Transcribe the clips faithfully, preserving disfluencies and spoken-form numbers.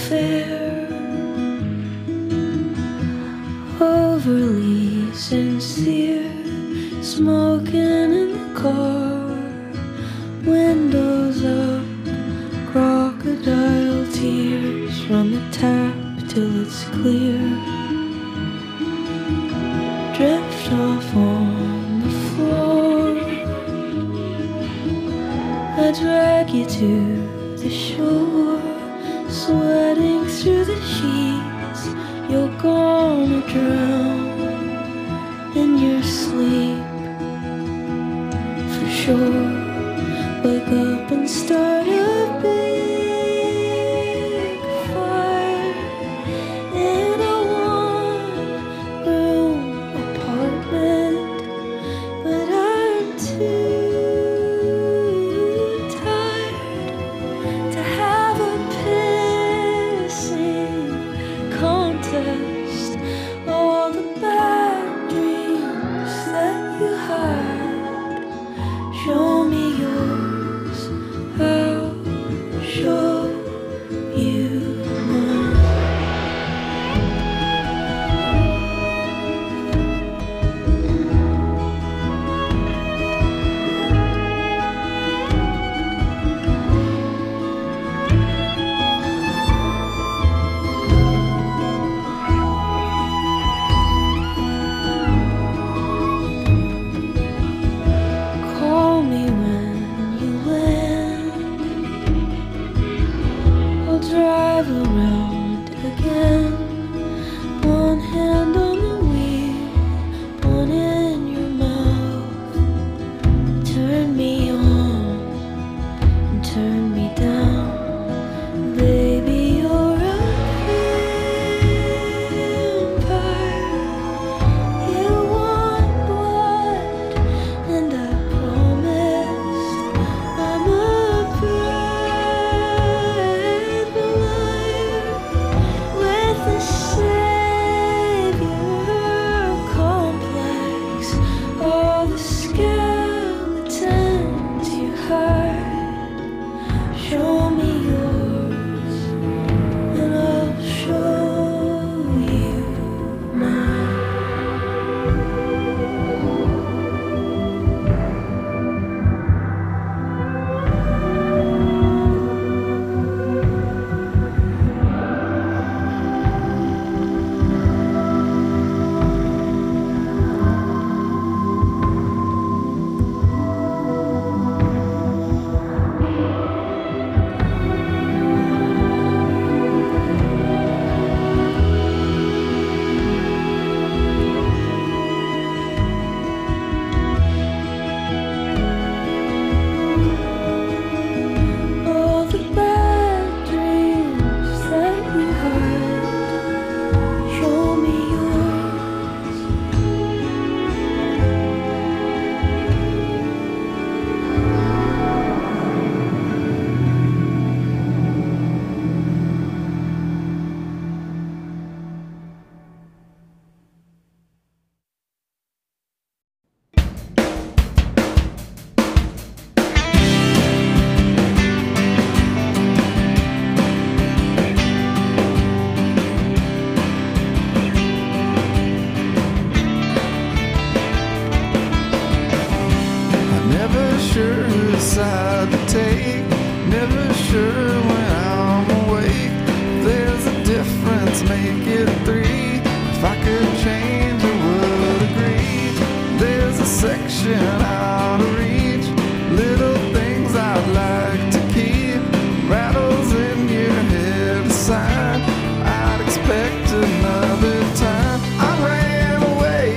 fair, overly sincere, smoking in the car, windows up, crocodile tears, run the tap till it's clear, drift off on the floor, I drag you to the shore, sweating through the sheets, you're gonna drown in your sleep, for sure. Wake up and start a big fire in a one-room apartment, but I'm too tired to have a pissing contest. All the bad dreams that you hide, show me yours, I'll show you mine. Call me when you land, I'll drive around again. One hand on the wheel, one in your mouth. Turn me on and turn me down. Baby, you're a vampire. You want blood, and I promised I'm a brave liar with a savior complex. All the skeletons you hide, show me yours, and I'll show you mine. All the bad dreams that you hide, show me yours. I'm never sure whose side to take, never sure when I'm awake. There's a difference, make it three. If I could change, I would agree. There's a section out of reach, little things I'd like to keep. Rattles in your head aside, I'd expect another time. I ran away,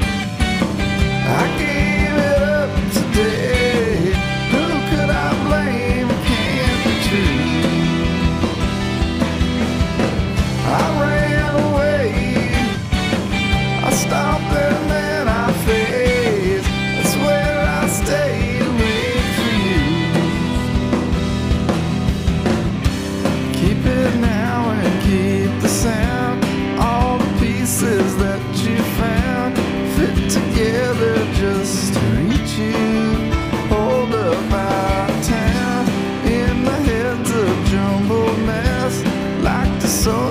I gave it up today. Who could I blame? It can't be true. I ran away,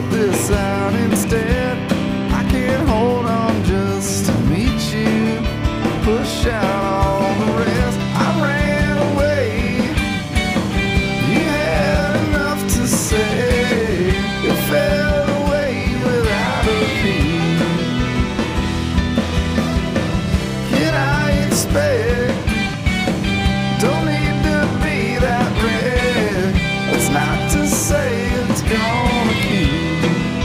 sort this out instead. I can't hold on just to meet you, push out all the rest. I ran away, you had enough to say, it fell away without a beat. Can I expect, don't need to be that red, that's not to say it's gonna keep.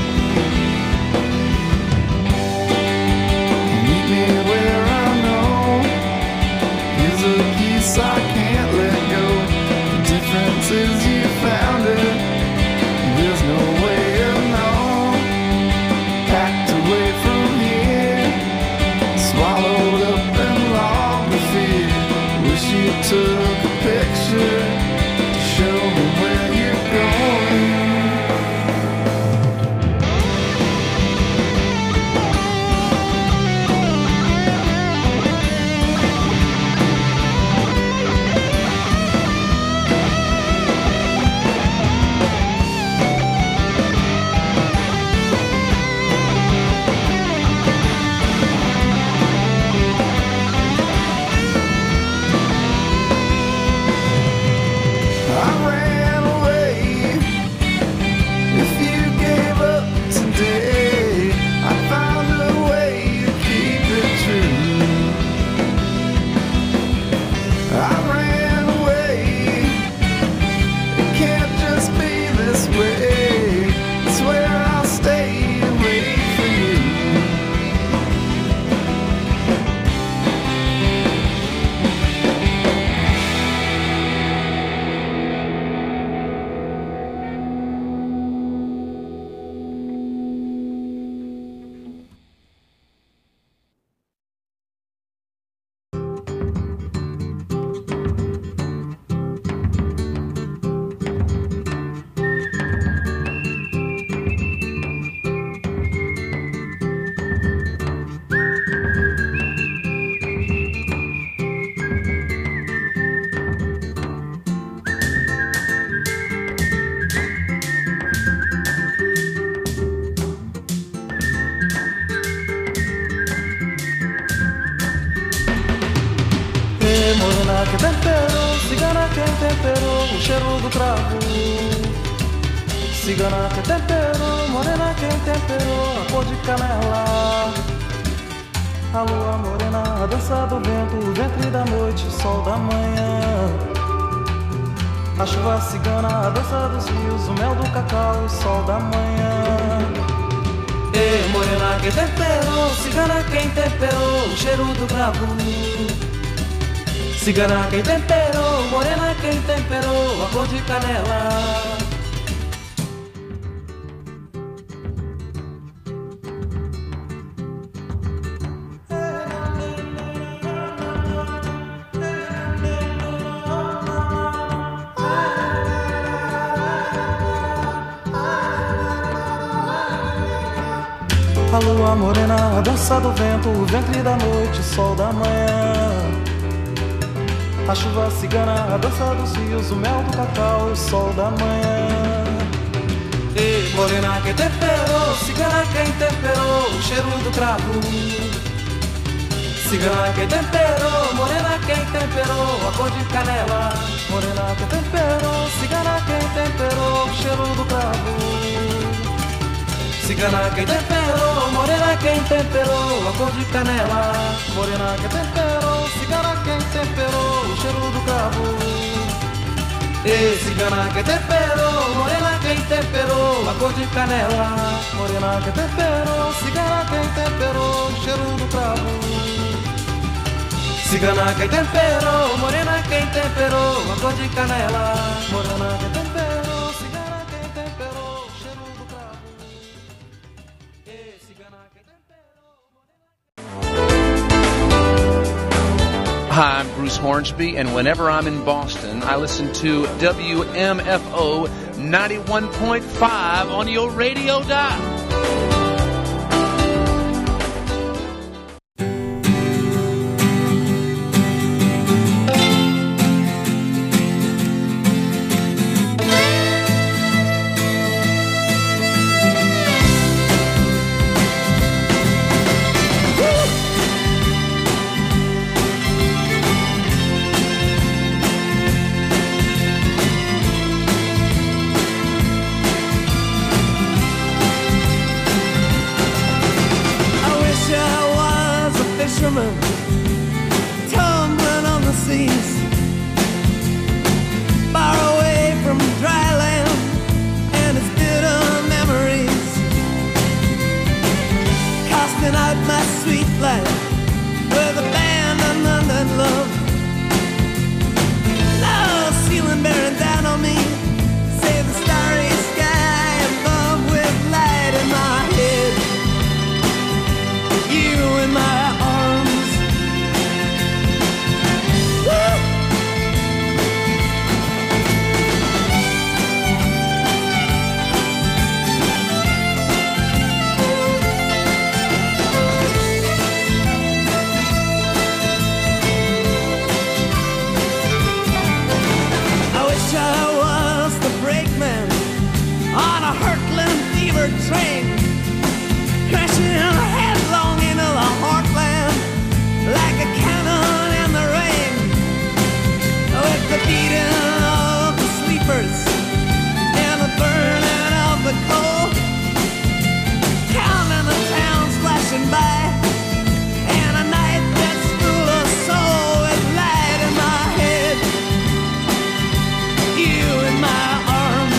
Meet me where I know, here's a piece I can't let go. The difference is you found it, there's no way of knowing. Packed away from here, swallowed up and logged the fear. Wish you took a picture to show me where you're going. I ran away. If you gave up today, I found a way to keep it true. I ran away. It can't just be this way. It's where I'll stay and wait for you. Ei, morena que temperou, cigana quem temperou o cheiro do cravo. Cigana que temperou, morena quem temperou a cor de canela. A lua morena, a dança do vento, o ventre da noite, o sol da manhã. A chuva cigana, a dança dos rios, o mel do cacau, o sol da manhã. Ei, morena quem temperou, cigana quem temperou o cheiro do cravo. Cigana quem temperou, morena quem temperou a cor de canela. A lua morena, a dança do vento, o ventre da noite, o sol da manhã. A chuva cigana, a dança dos rios, o mel do cacau, o sol da manhã. Ei, morena quem temperou, cigana quem temperou o cheiro do cravo. Cigana quem temperou, morena quem temperou a cor de canela. Morena quem temperou, cigana quem temperou o cheiro do cravo. Cigana quem temperou, morena quem temperou a cor de canela. Morena quem temperou, cigana quem temperou o cheiro do cravo. Ei, cigana quem temperou, morena quem temperou a cor de canela. Morena quem temperou, cigana quem temperou o cheiro do cravo. Cigana quem temperou, morena quem temperou a cor de canela. Morena quem temperou, cigana quem temperou o cheiro do cravo. Ei, cigana quem temperou, morena. Hi, I'm Bruce Hornsby, and whenever I'm in Boston, I listen to W M F O ninety-one point five on your radio dial. woman tumbling on the seas, far away from dry land and its bitter memories, casting out my sweet life with abandoned London love. Now ceiling bearing down on me, save the starry sky above with light in my head, you in my arms. Woo! Train crashing headlong into the heartland like a cannon in the rain, with the beating of the sleepers and the burning of the coal, counting the towns flashing by, and a night that's full of soul with light in my head, you in my arms.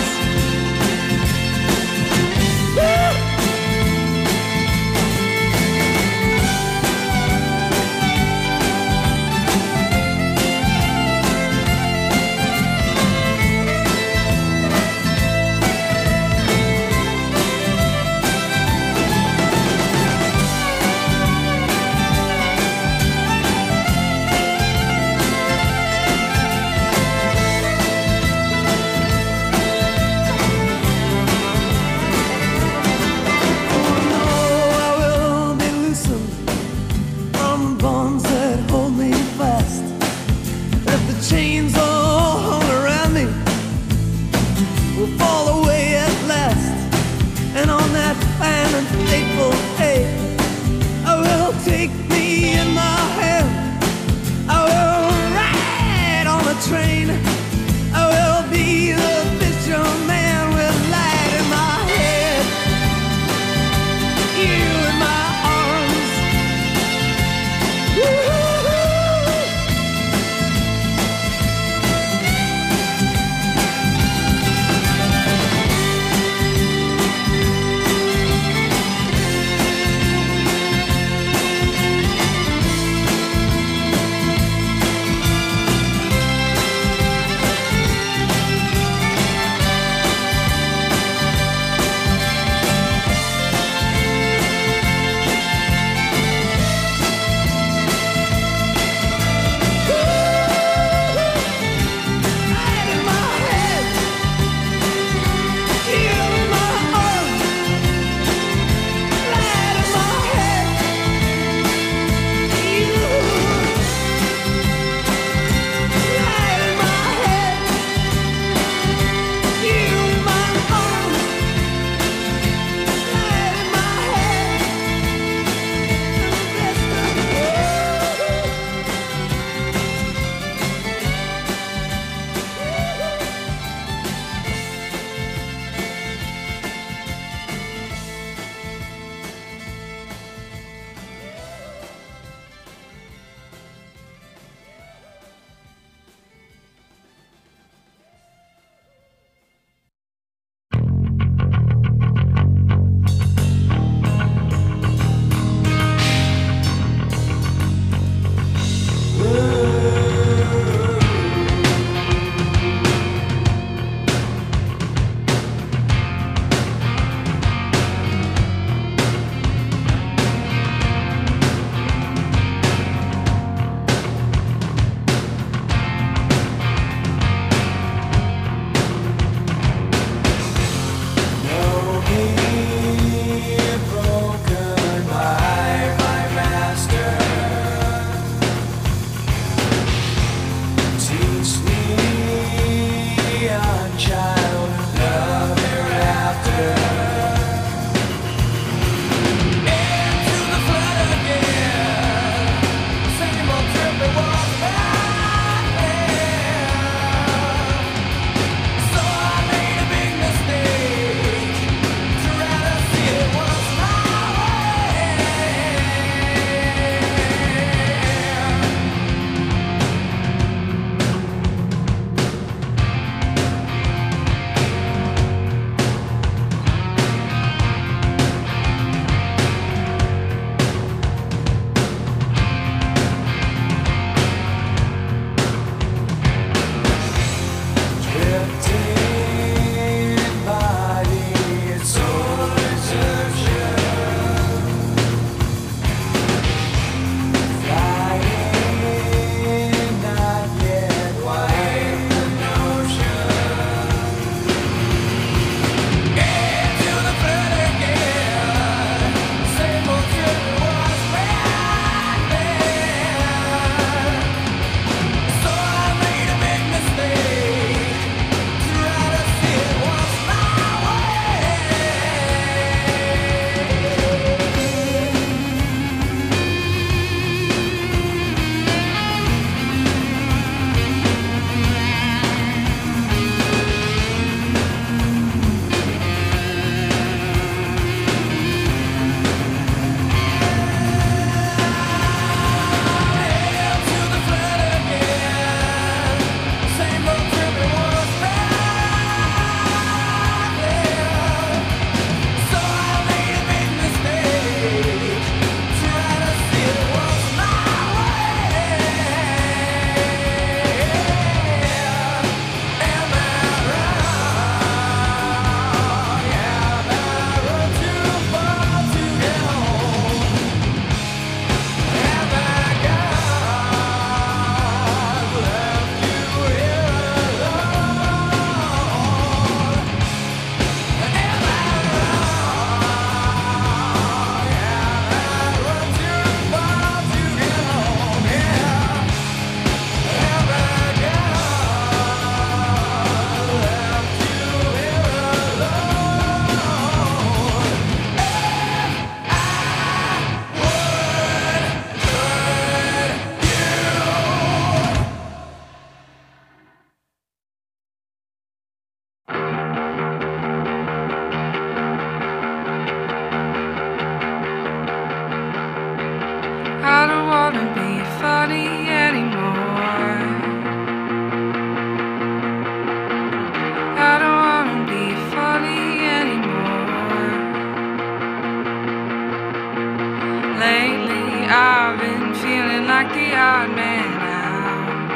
Lately I've been feeling like the odd man out.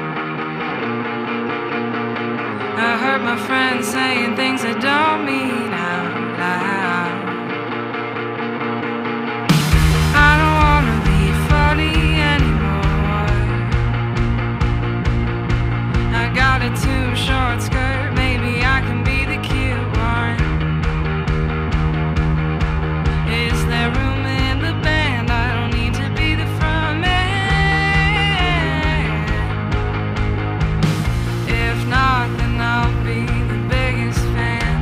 I heard my friends saying things I don't mean out loud. I don't wanna be funny anymore. I got a too short skirt, maybe I can be the cute one. Is there room in the band? I don't need to be the front man. If not, then I'll be the biggest fan.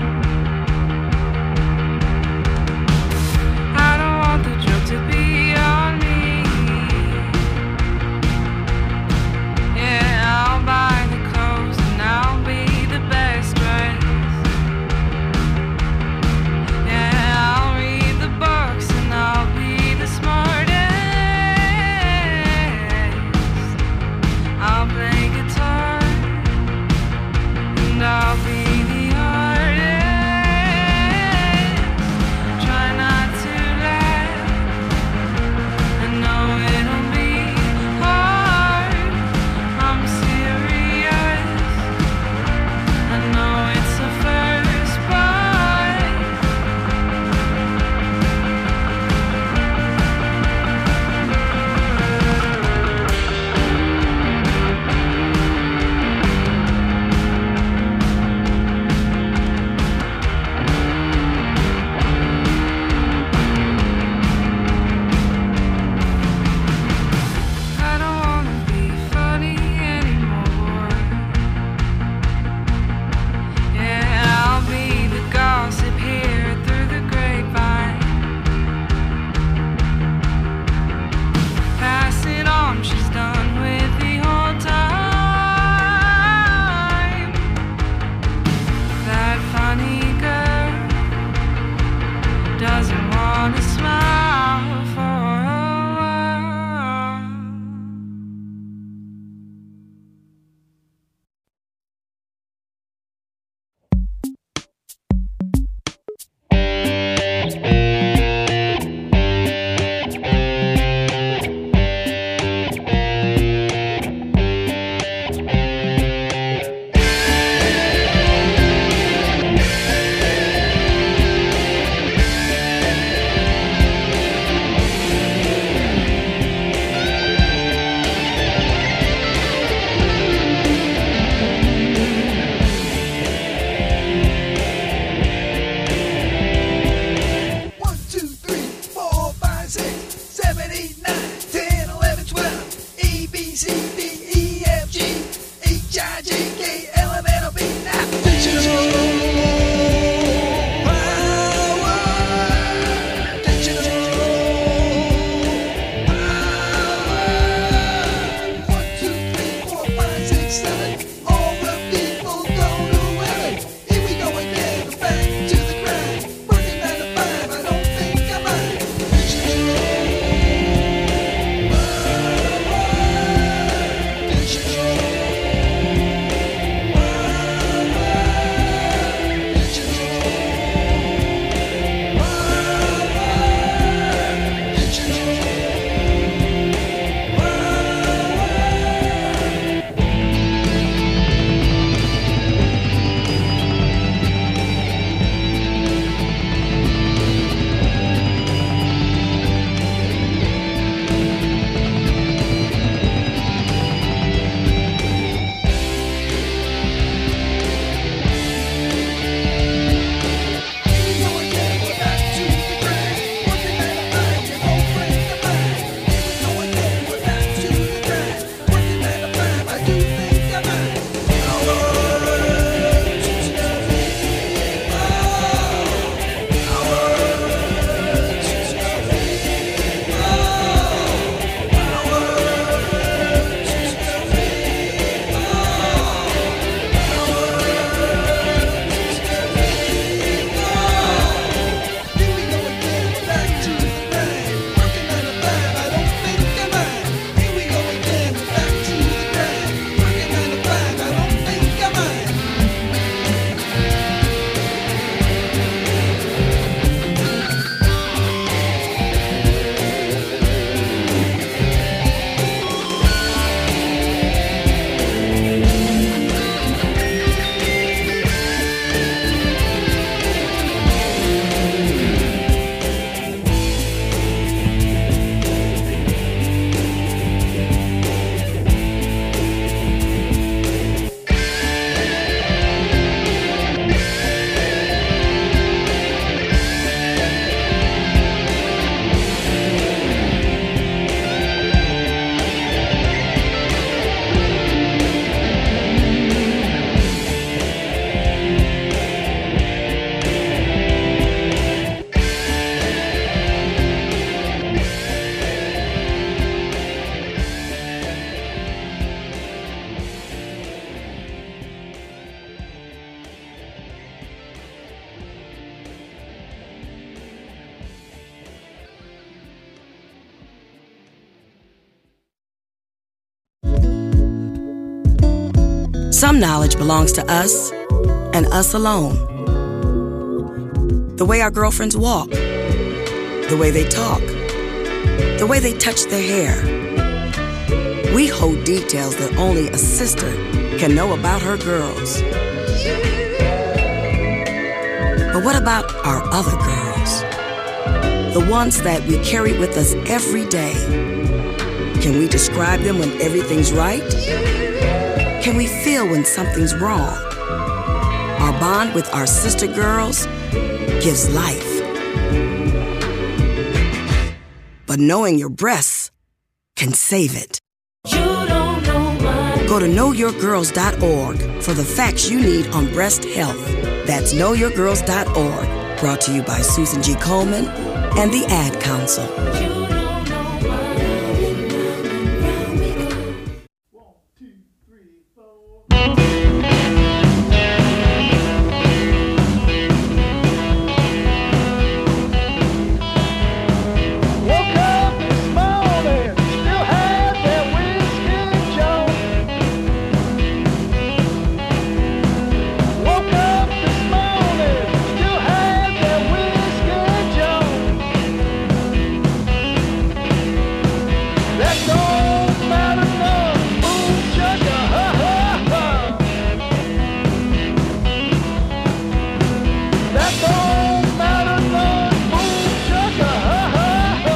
I don't want the joke to be on me. Yeah, I'll buy the clothes and I'll be the best dressed. Yeah, I'll read the books and I'll be the smartest. I'll play guitar and I'll be the artist. Try not to laugh. I know it'll be hard. I'm serious. I know it's the first bite. I don't wanna be funny anymore. Yeah, I'll be the gossip here through the grapevine. Pass it on, she's done with the whole time. That funny girl doesn't wanna smile for a while. Some knowledge belongs to us and us alone. The way our girlfriends walk, the way they talk, the way they touch their hair. We hold details that only a sister can know about her girls. But what about our other girls? The ones that we carry with us every day. Can we describe them when everything's right? Can we feel when something's wrong? Our bond with our sister girls gives life. But knowing your breasts can save it. You don't know my... Go to know your girls dot org for the facts you need on breast health. That's know your girls dot org. Brought to you by Susan G. Komen and the Ad Council. You don't know my... One, two, three, four. Woke up this morning, still had that whiskey jolt. Woke up this morning, still had that whiskey jolt. That don't matter none, boom chugga ha ha ha. That don't matter none, boom chugga ha ha ha.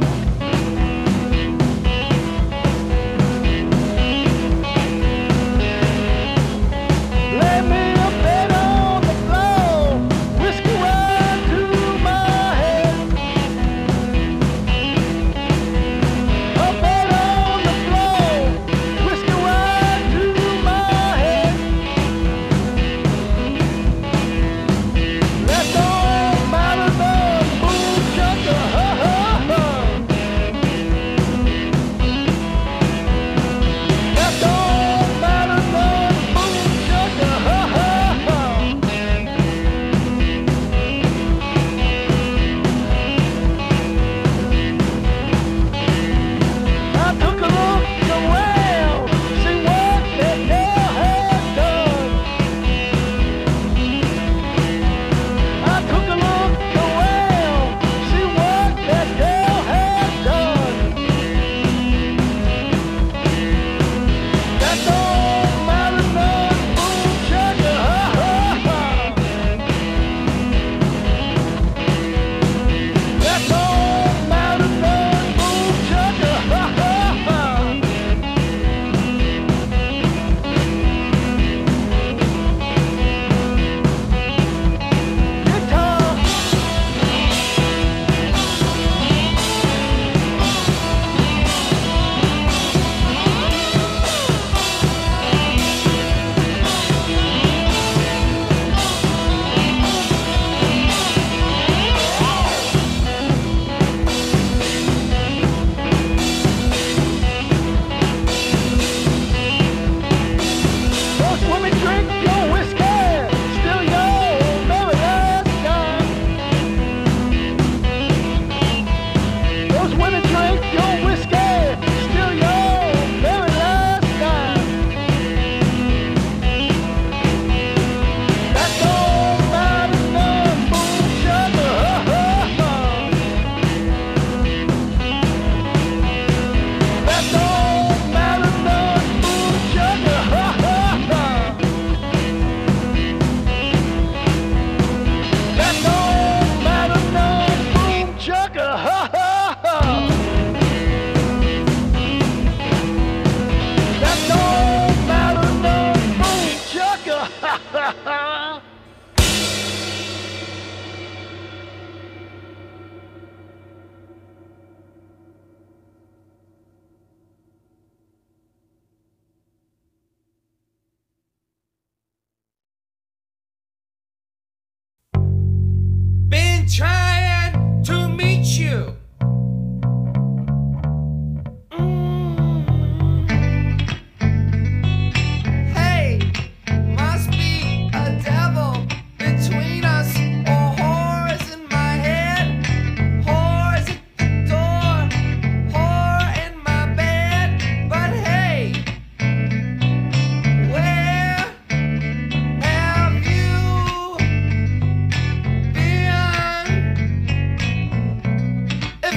Lay me a bed on the floor, whiskey right to my head. A bed on the floor, whiskey right to my head. That don't matter none, boom chugga ha ha ha. That don't matter none, boom chugga ha ha ha. I took a look around, see what that girl had done. I took a look around, see what that girl had done. That don't matter none, boom chugga ha ha ha. That don't matter none, boom chugga ha ha ha. Guitar. Those women drink your whiskey, still your very last dime. Those women drink your whiskey, still your very last dime. That don't matter none, boom chugga ha ha ha. That don't matter none, boom chugga ha ha ha. That don't matter none, boom chugga ha ha ha. That don't matter none, boom chugga ha ha ha. Been trying to meet you. Hey, must be a devil between us, or whores in my head, whores at the door, whore in my bed. But hey, where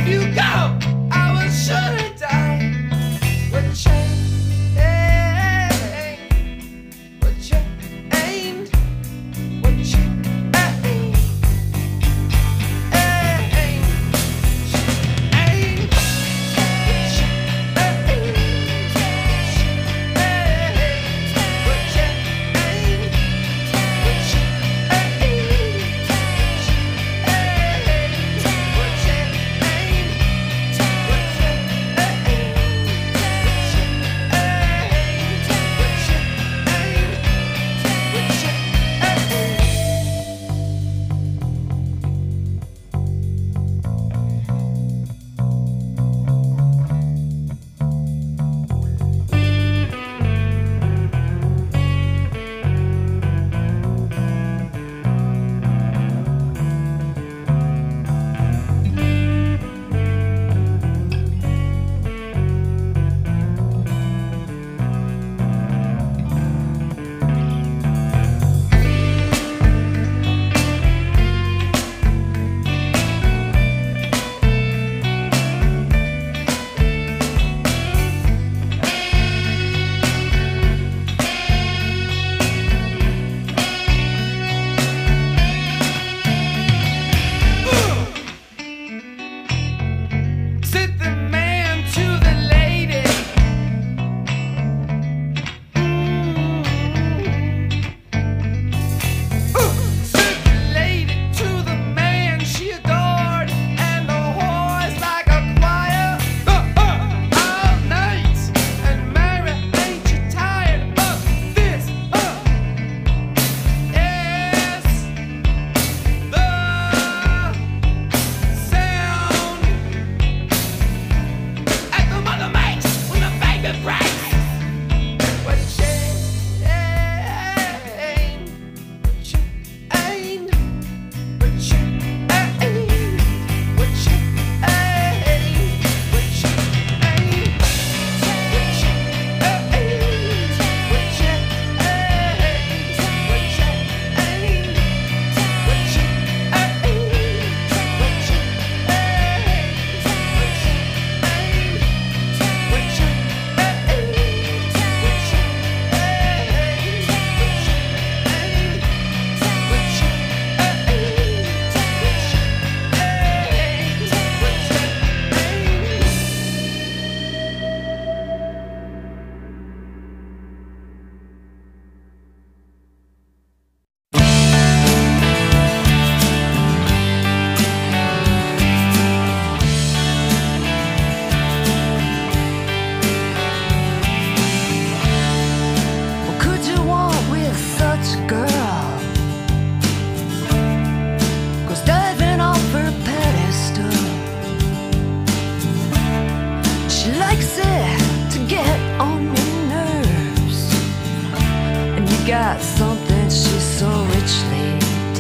got something she so richly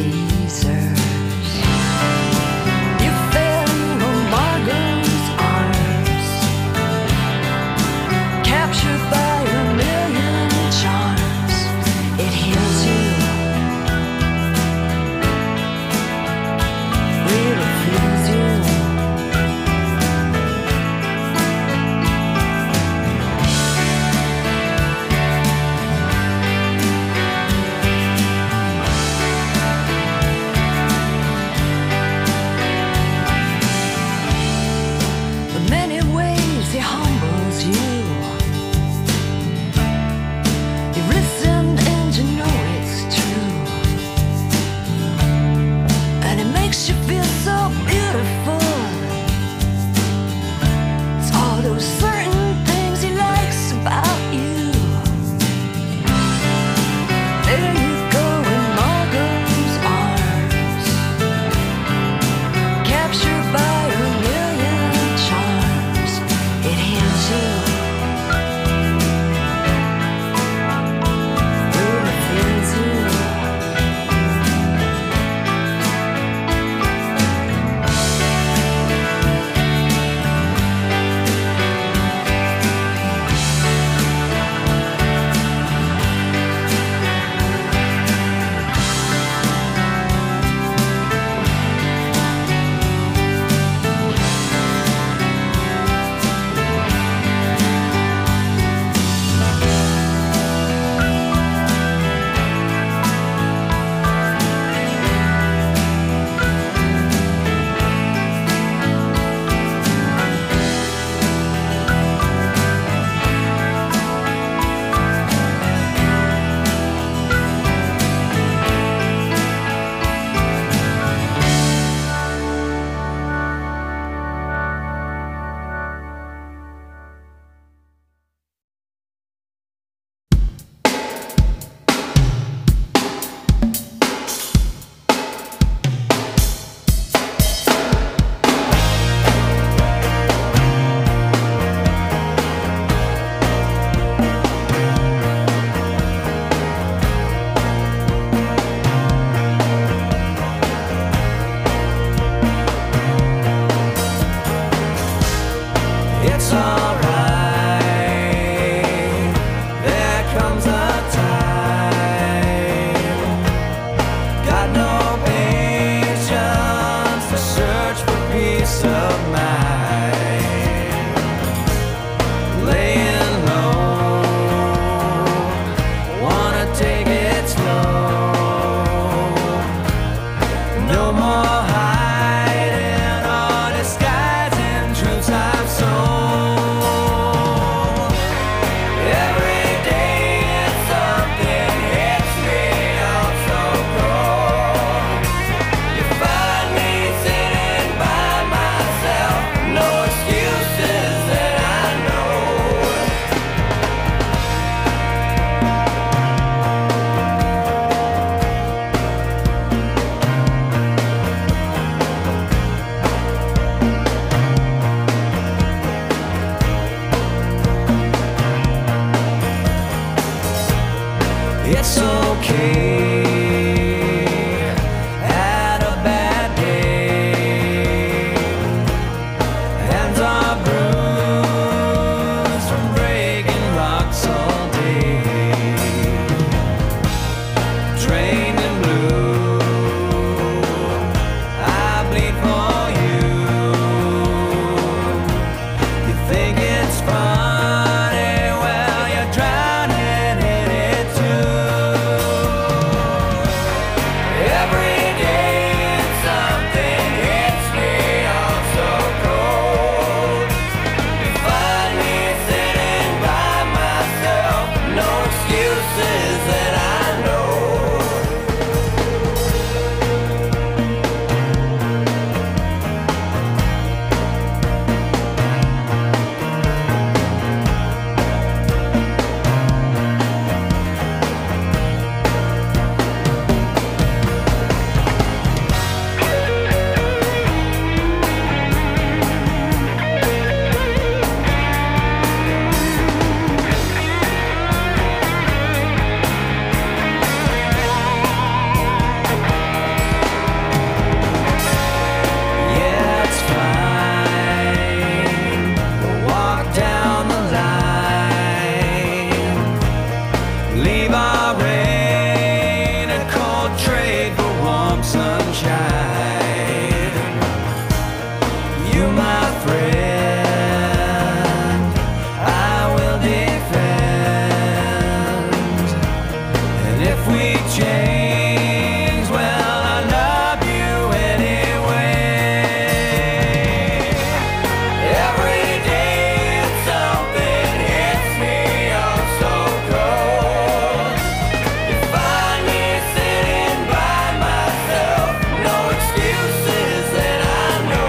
deserves. You fell into Margot's arms, captured by a million charms. It heals you, really feels you. of mine, laying low, wanna take it slow, no more hiding or disguising truths I've sold. Every day it's something hits me out so cold. You find me sitting by myself, no excuses that I know. It's okay, had a bad day, hands are bruised from breaking rocks all day, drained and blue, I bleed for you. You think it's funny, well you're drowning in it too. Every day it's something hits me out so cold. You find me sitting by myself, no excuses that I know. Yeah, it's fine. We'll walk down the line, leave our rain and cold, trade for warm sunshine. You, my friend, I will defend. And if we change, well, I love you anyway. Every day it's something hits me out so cold. You find me sitting by myself, no excuses that I know.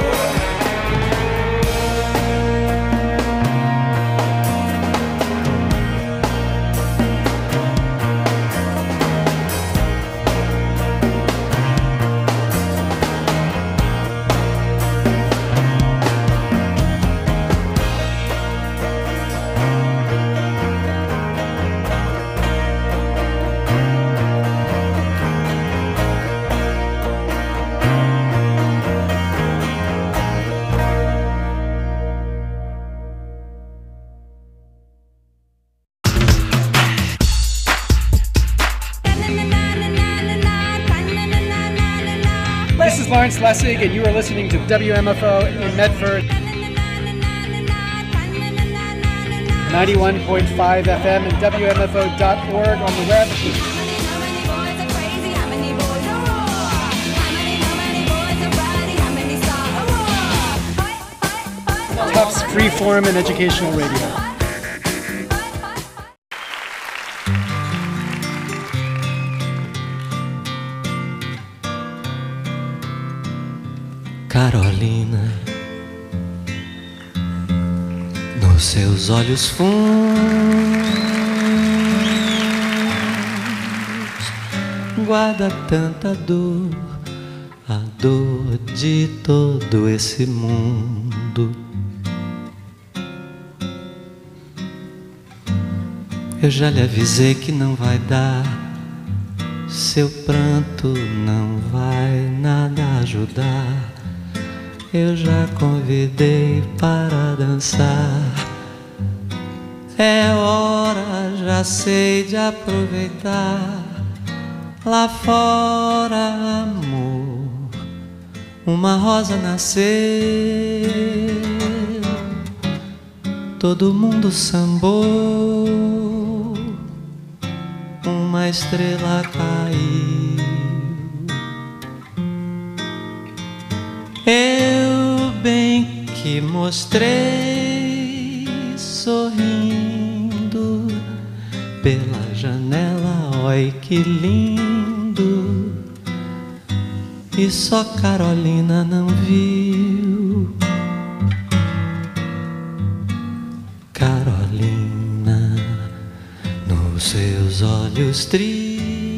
This is Lawrence Lessig, and you are listening to W M F O in Medford, ninety-one point five F M and W M F O dot org on the web. Tufts Freeform and Educational Radio. Carolina, nos seus olhos fundos guarda tanta dor, a dor de todo esse mundo. Eu já lhe avisei que não vai dar, seu pranto não vai nada ajudar. Eu já convidei para dançar. É hora, já sei, de aproveitar. Lá fora, amor, uma rosa nasceu, todo mundo sambou, uma estrela caiu. Eu bem que mostrei sorrindo pela janela, oi que lindo, e só Carolina não viu. Carolina, nos seus olhos tristes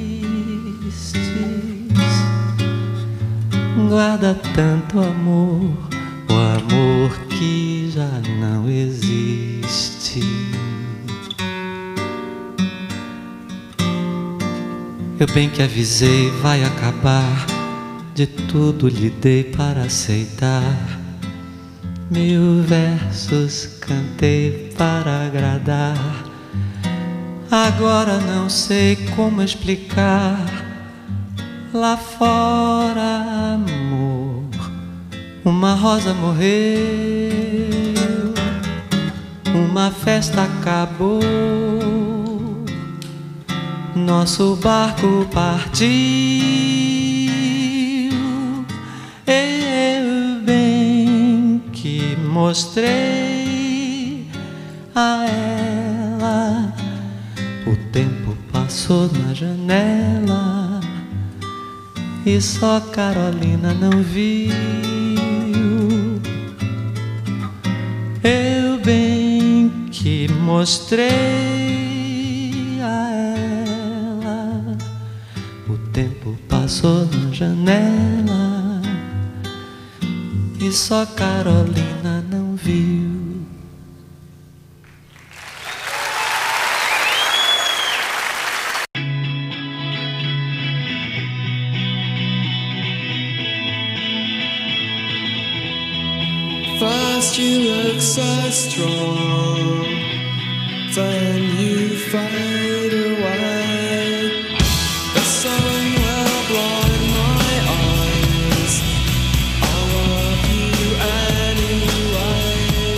guarda tanto amor, o amor que já não existe. Eu bem que avisei, vai acabar, de tudo lhe dei para aceitar. Mil versos cantei para agradar. Agora não sei como explicar. Lá fora, amor, uma rosa morreu, uma festa acabou, nosso barco partiu. Eu bem que mostrei a ela, o tempo passou na janela e só Carolina não viu. Eu bem que mostrei a ela, o tempo passou na janela e só Carolina não viu. First you look so strong, then you fade away. The sun will blind my eyes, I love you anyway.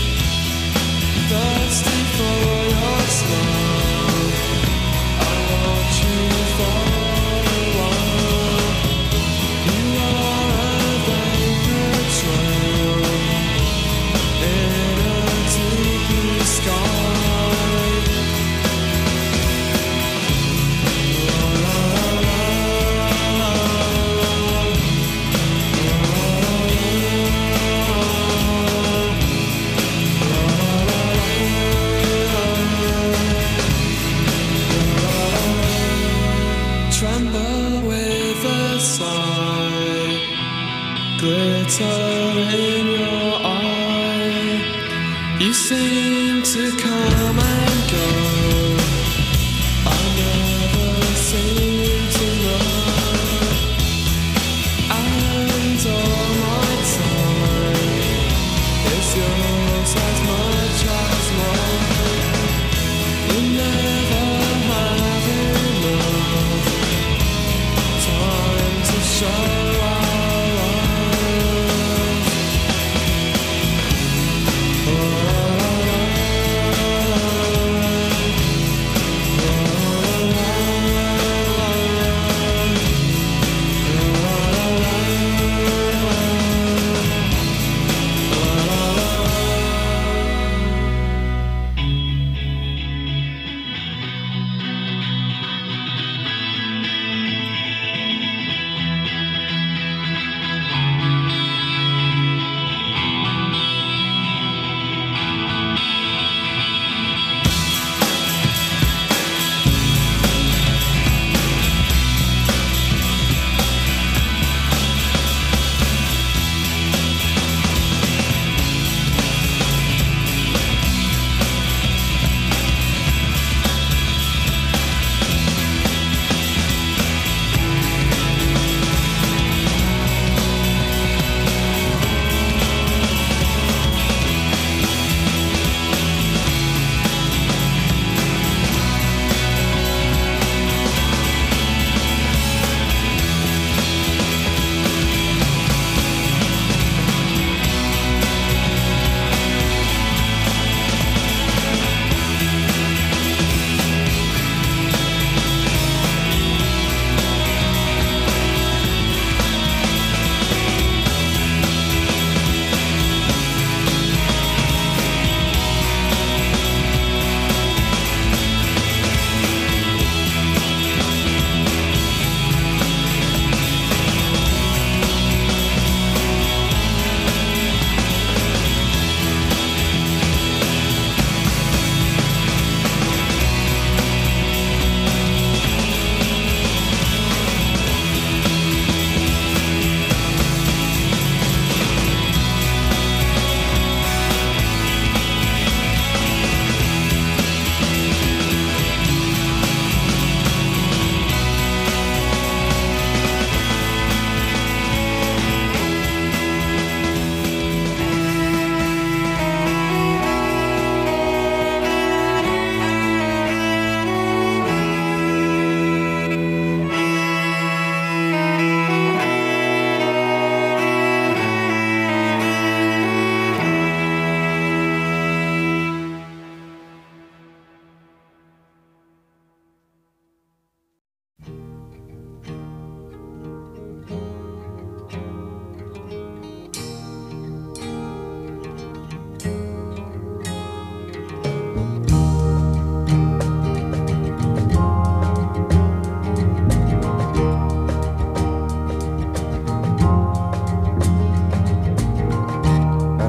Thirsty for your smile, I watch you fall away. You are a vapor trail in a tiki sky. Tremble with a sigh, glitter in your eye. You seem to come and go, I never seem to know. And all my time is yours as much as mine. We never have enough time to show our love.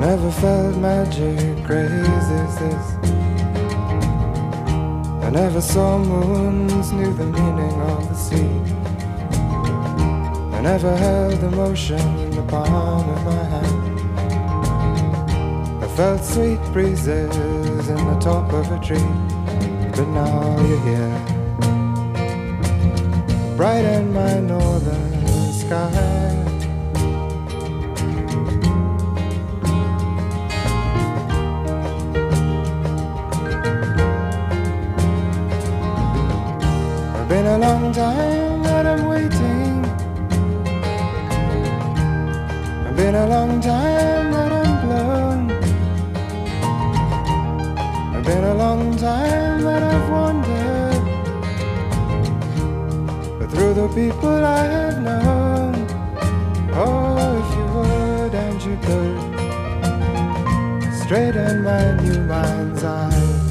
never felt magic crazy as this. I never saw moons, knew the meaning of the sea. I never held emotion in the palm of my hand. I felt sweet breezes in the top of a tree. But now you're here, bright in my northern sky. It's been a long time that I'm waiting. It's been a long time that I'm blown. It's been a long time that I've wandered, but through the people I have known. Oh, if you would and you could, straighten my new mind's eye.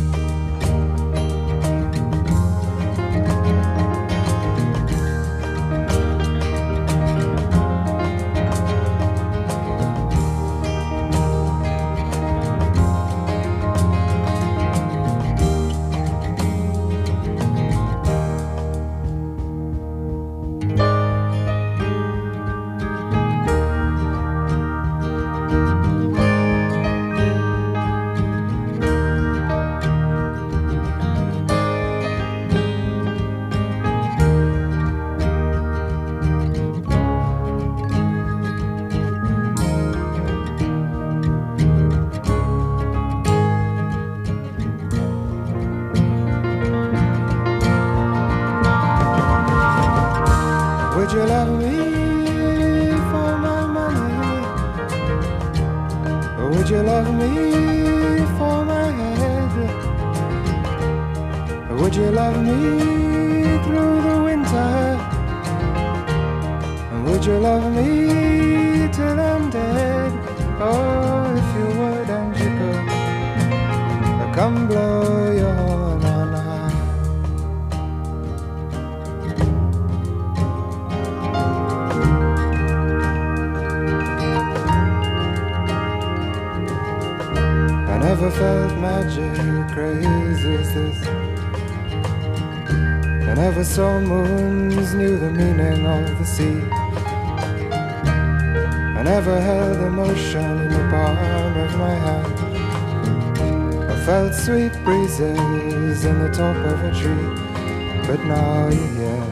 Would you love me for my money? Or would you love me for my head? Or would you love me through the winter? And would you love me till I'm dead? Oh, if you would and you could, come blow your horn on high. I never felt magic crazy as this. I never saw moons, knew the meaning of the sea. I never held emotion in the palm of my hand. I felt sweet breezes in the top of a tree. But now you're here,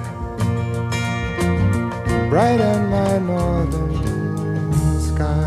bright in my northern sky.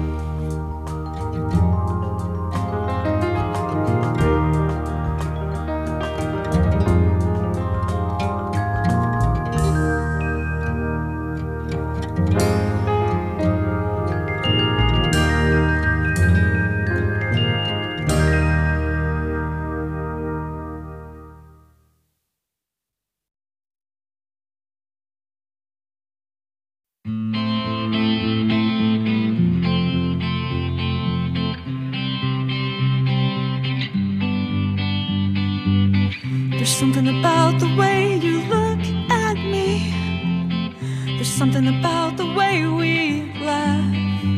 There's something about the way you look at me. There's something about the way we laugh.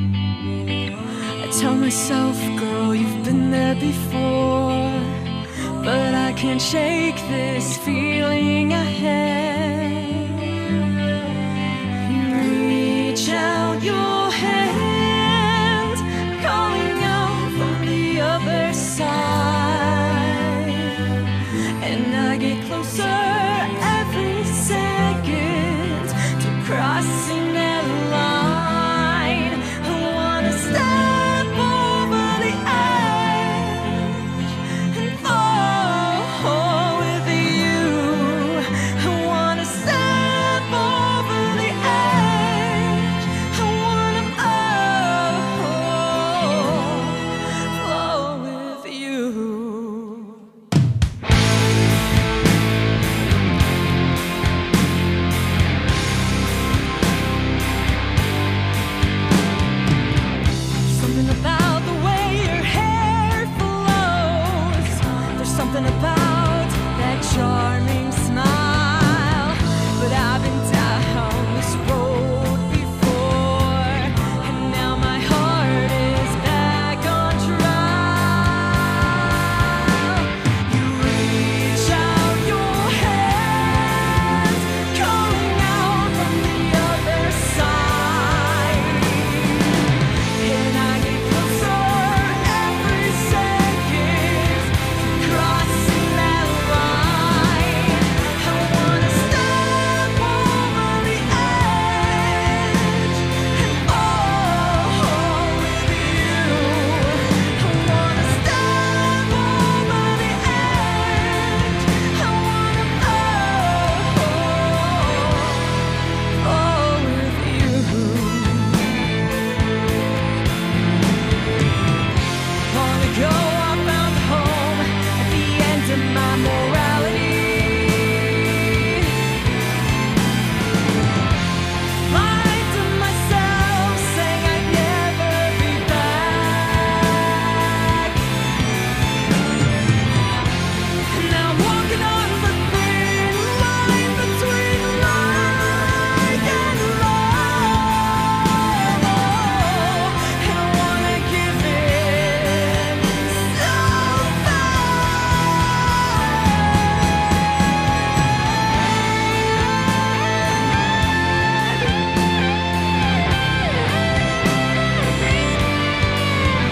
I tell myself, girl, you've been there before, but I can't shake this feeling I have. You reach out your hand, calling out from the other side. And I get closer every second to crossing that line. I wanna step over the edge and fall with you. I wanna step over the edge. I wanna oh, flow with you. Something about